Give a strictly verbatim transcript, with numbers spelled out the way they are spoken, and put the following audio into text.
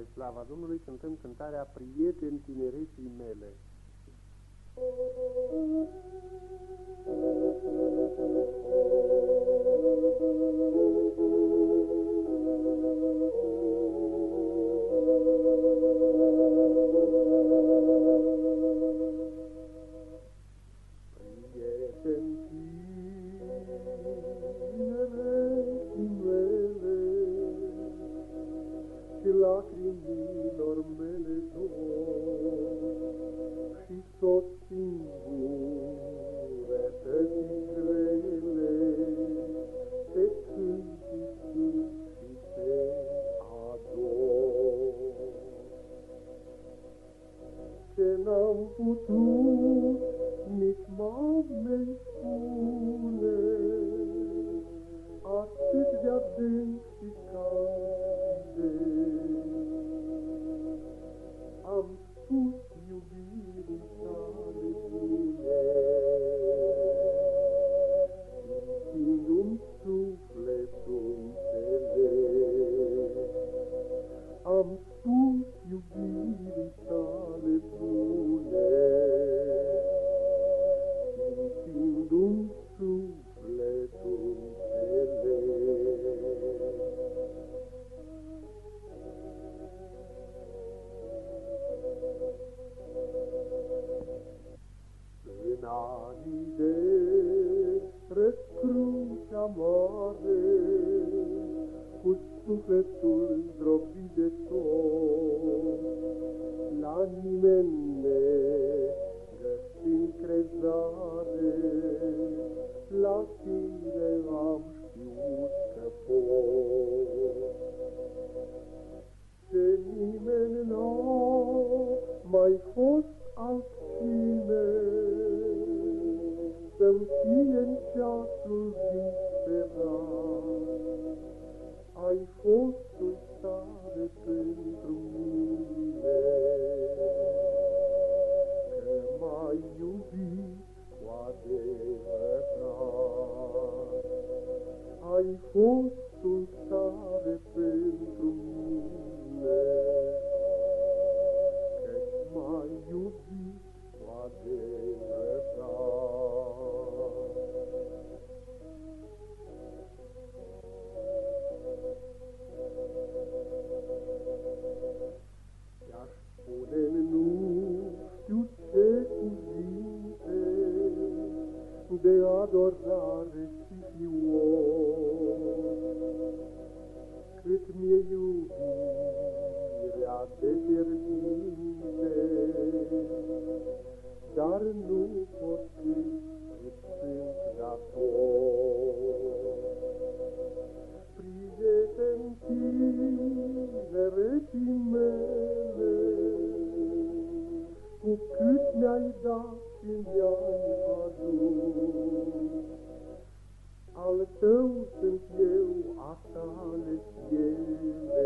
spre slava Domnului, cântăm cântarea Prieteni tinereții mele. Prieteni tinereții mele, și lacrimilor mele dor, și tot singurătății grele, te cânt, Iisus, și te ador. Ce n-am putut nici mamei spune, atât de adânc și cald, am spus iubirii tale bune, simțindu-mi sufletul înțeles. Am spus iubirii tale bune, simțindu-mi sufletul înțeles. În anii de răscruce amare, cu sufletul zdrobit de tot, la nimeni negăsind crezare, la tine am știut că pot. Ce nimeni n-a mai fost altcine, să-mi fie-n ceasul disperat, ai fost o stare pentru mine, că m-ai iubit cu adevărat. Ai fost o stare pentru mine, că m-ai iubit cu adevărat. I-aș spune nu știu ce cuvinte de adorare și fior, cât mi-e iubirea de fierbinte, dar nu pot fi îți sunt dator. Prieteni tinereții mele, cu cât mi-ai dat și mi-ai adus, al tău sunt eu, a tale ele,